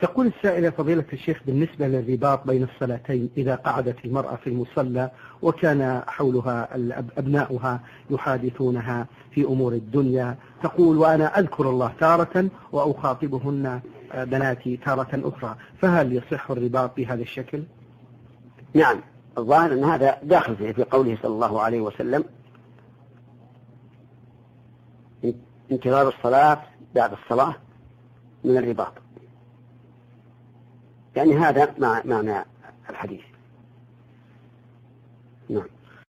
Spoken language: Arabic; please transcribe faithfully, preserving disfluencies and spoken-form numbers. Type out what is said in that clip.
تقول السائلة فضيلة الشيخ بالنسبة للرباط بين الصلاتين إذا قعدت المرأة في المصلى وكان حولها أبناؤها يحادثونها في أمور الدنيا، تقول وأنا أذكر الله تارة وأخاطبهن بناتي تارة أخرى، فهل يصح الرباط بهذا الشكل؟ نعم، الظاهر أن هذا داخل في قوله صلى الله عليه وسلم انتظار الصلاة بعد الصلاة من الرباط، يعني هذا معنى الحديث. نعم.